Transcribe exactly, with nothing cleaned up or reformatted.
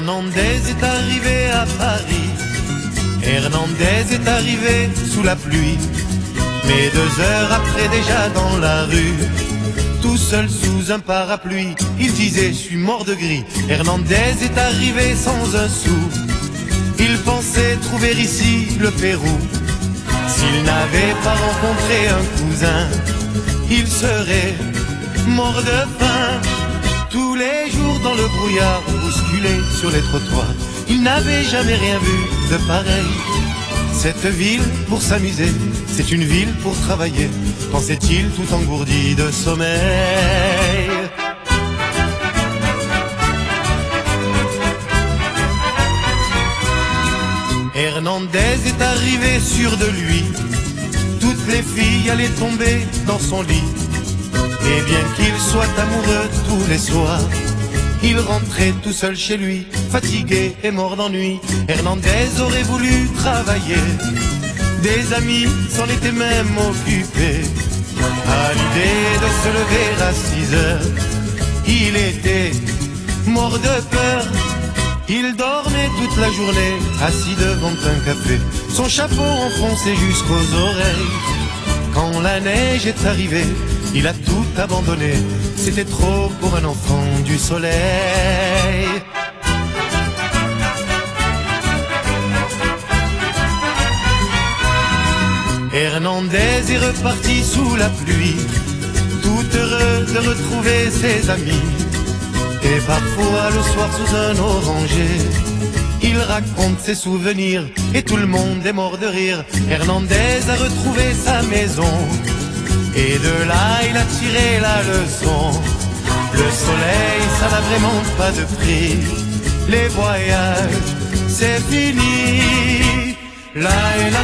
Hernandez est arrivé à Paris. Hernandez est arrivé sous la pluie, mais deux heures après déjà dans la rue, tout seul sous un parapluie, il disait je suis mort de gris. Hernandez est arrivé sans un sou, il pensait trouver ici le Pérou. S'il n'avait pas rencontré un cousin, il serait mort de faim. Tous les jours dans le brouillard, bousculé sur les trottoirs, il n'avait jamais rien vu de pareil. Cette ville pour s'amuser, c'est une ville pour travailler, pensait-il tout engourdi de sommeil. Hernandez est arrivé sûr de lui, toutes les filles allaient tomber dans son lit. Et bien qu'il soit amoureux tous les soirs, il rentrait tout seul chez lui, fatigué et mort d'ennui. Hernandez aurait voulu travailler, des amis s'en étaient même occupés. À l'idée de se lever à six heures, il était mort de peur. Il dormait toute la journée, assis devant un café, son chapeau enfoncé jusqu'aux oreilles. Quand la neige est arrivée, il a tout abandonné, c'était trop pour un enfant du soleil. Hernandez est reparti sous la pluie, tout heureux de retrouver ses amis. Et parfois le soir sous un oranger, il raconte ses souvenirs et tout le monde est mort de rire. Hernandez a retrouvé sa maison et de là il a tiré la leçon. Le soleil ça n'a vraiment pas de prix, les voyages c'est fini. La